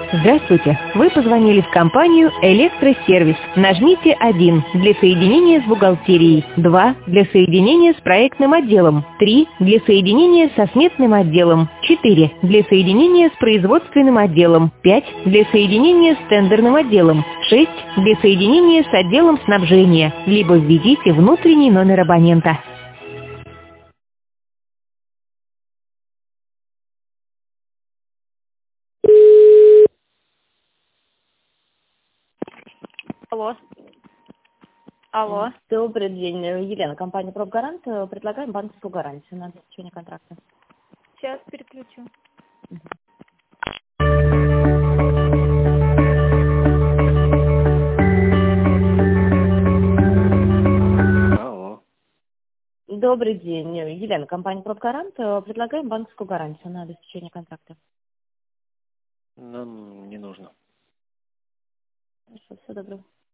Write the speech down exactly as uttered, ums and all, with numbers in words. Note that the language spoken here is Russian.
Здравствуйте! Вы позвонили в компанию «Электросервис». Нажмите один для соединения с бухгалтерией, два для соединения с проектным отделом, три для соединения со сметным отделом, четыре для соединения с производственным отделом, пять для соединения с тендерным отделом, шесть для соединения с отделом снабжения, либо введите внутренний номер абонента. Алло. Алло. Добрый день, Елена, компания «Пробгарант». Предлагаем банковскую гарантию на заключение контракта. Сейчас переключу. Алло. Добрый день, Елена, компания «Пробгарант». Предлагаем банковскую гарантию на заключение контракта. Нам не нужно. Хорошо, всего доброго.